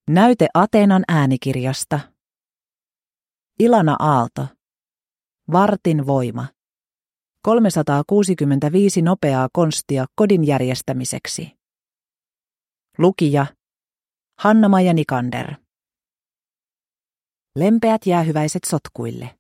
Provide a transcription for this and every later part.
Näyte Ateenan äänikirjasta. Ilana Aalto. Vartin voima. 365 nopeaa konstia kodin järjestämiseksi. Lukija Hanna-Maija Nikander. Lempeät jäähyväiset sotkuille.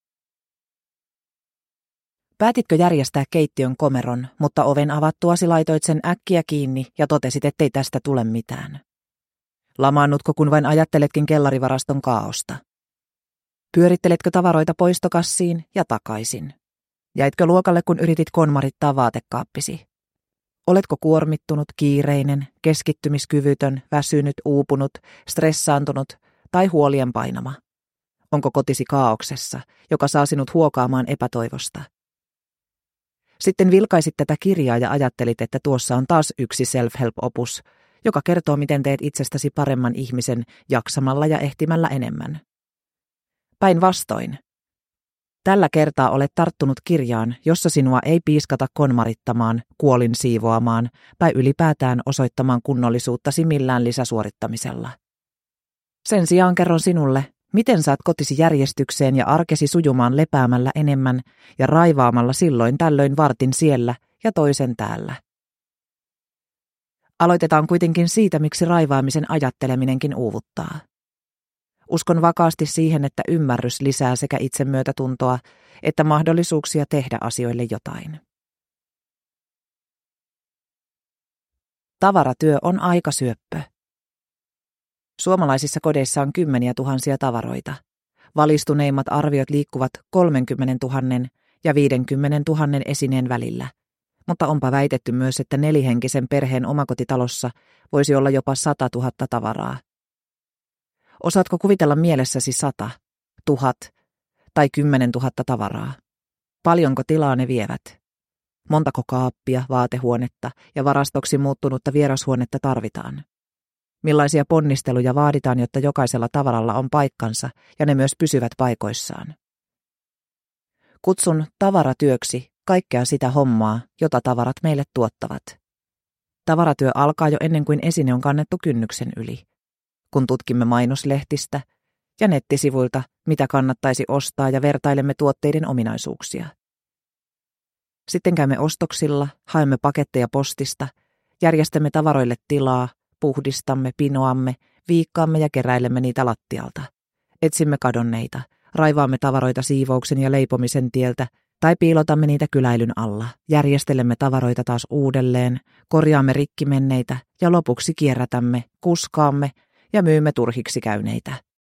Päätitkö järjestää keittiön komeron, mutta oven avattuasi laitoit sen äkkiä kiinni ja totesit, ettei tästä tule mitään? Lamaannutko, kun vain ajatteletkin kellarivaraston kaaosta? Pyöritteletkö tavaroita poistokassiin ja takaisin? Jäitkö luokalle, kun yritit konmarittaa vaatekaappisi? Oletko kuormittunut, kiireinen, keskittymiskyvytön, väsynyt, uupunut, stressaantunut tai huolien painama? Onko kotisi kaauksessa, joka saa sinut huokaamaan epätoivosta? Sitten vilkaisit tätä kirjaa ja ajattelit, että tuossa on taas yksi self-help-opus, joka kertoo, miten teet itsestäsi paremman ihmisen jaksamalla ja ehtimällä enemmän. Päinvastoin. Tällä kertaa olet tarttunut kirjaan, jossa sinua ei piiskata konmarittamaan, kuolin siivoamaan tai ylipäätään osoittamaan kunnollisuuttasi millään lisäsuorittamisella. Sen sijaan kerron sinulle, miten saat kotisi järjestykseen ja arkesi sujumaan lepäämällä enemmän ja raivaamalla silloin tällöin vartin siellä ja toisen täällä. Aloitetaan kuitenkin siitä, miksi raivaamisen ajatteleminenkin uuvuttaa. Uskon vakaasti siihen, että ymmärrys lisää sekä itsemyötätuntoa että mahdollisuuksia tehdä asioille jotain. Tavaratyö on aikasyöppö. Suomalaisissa kodeissa on kymmeniä tuhansia tavaroita. Valistuneimmat arviot liikkuvat 30 000 ja 50 000 esineen välillä. Mutta onpa väitetty myös, että nelihenkisen perheen omakotitalossa voisi olla jopa 100 000 tavaraa. Osaatko kuvitella mielessäsi 100, 1000 tai 10 000 tavaraa? Paljonko tilaa ne vievät? Montako kaappia, vaatehuonetta ja varastoksi muuttunutta vierashuonetta tarvitaan? Millaisia ponnisteluja vaaditaan, jotta jokaisella tavaralla on paikkansa ja ne myös pysyvät paikoissaan? Kutsun tavaratyöksi kaikkea sitä hommaa, jota tavarat meille tuottavat. Tavaratyö alkaa jo ennen kuin esine on kannettu kynnyksen yli. Kun tutkimme mainoslehtistä ja nettisivuilta, mitä kannattaisi ostaa ja vertailemme tuotteiden ominaisuuksia. Sitten käymme ostoksilla, haemme paketteja postista, järjestämme tavaroille tilaa, puhdistamme, pinoamme, viikkaamme ja keräilemme niitä lattialta. Etsimme kadonneita, raivaamme tavaroita siivouksen ja leipomisen tieltä tai piilotamme niitä kyläilyn alla, järjestelemme tavaroita taas uudelleen, korjaamme rikki menneitä ja lopuksi kierrätämme, kuskaamme ja myymme turhiksi käyneitä.